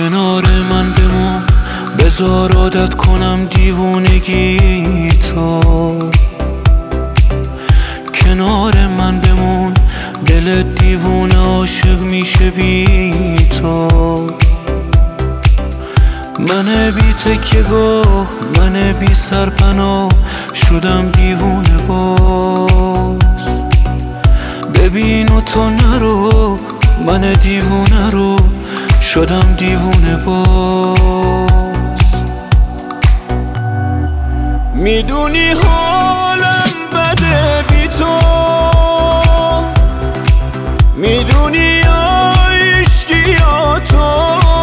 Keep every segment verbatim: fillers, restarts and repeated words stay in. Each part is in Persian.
کنار من بمون، بذار عادت کنم دیوونگی تو. کنار من بمون، دل دیوونه عاشق میشه بی تو. من بی تکیه گاه، من بی سرپناه، شدم دیوونه باز. ببین و تو نرو، من دیوونه رو شدم دیوونه باز. میدونی حالم بده بی تو، میدونی عشقی یا تو،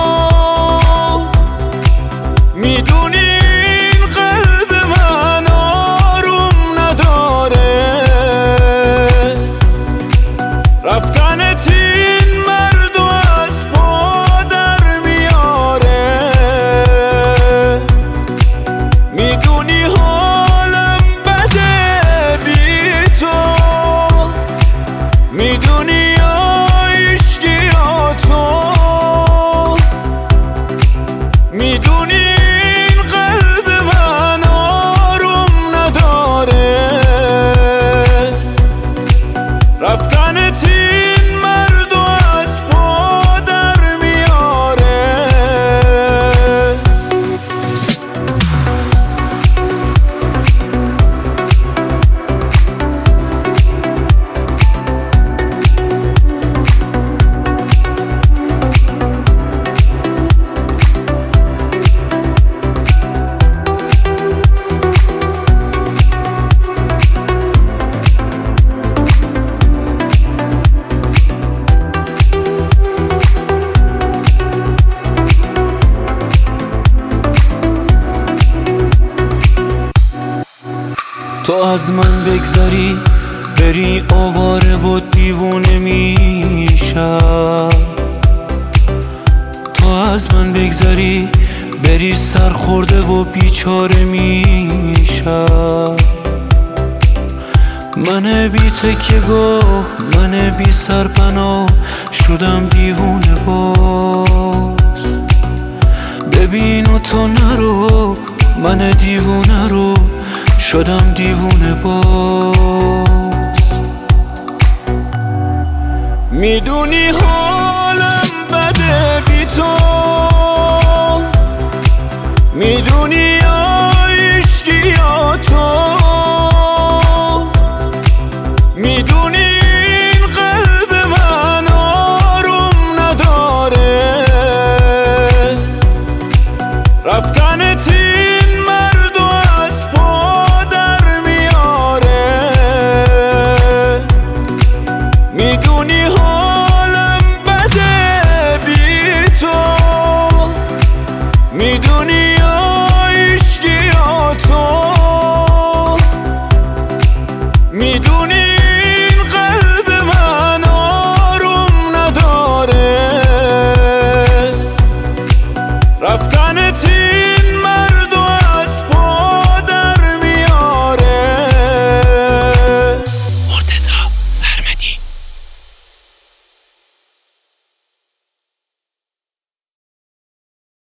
میدونی این قلب من آروم نداره. رفتنت این مرد و از پا در میاره. میدونی حالم بده بی تو، میدونی عشقی یا تو، میدونی این قلب من آروم نداره. رفتنت این مرد و از پا در میاره. تو از من بگذری بری آواره و دیوونه میشم. تو از من بگذری بری سرخورده و بیچاره میشم. من بی تکیه گاه، من بی سرپناه، شدم دیوونه باز. ببین و تو نرو، من دیوونه رو شدم دیوونه باز. میدونی حالم بده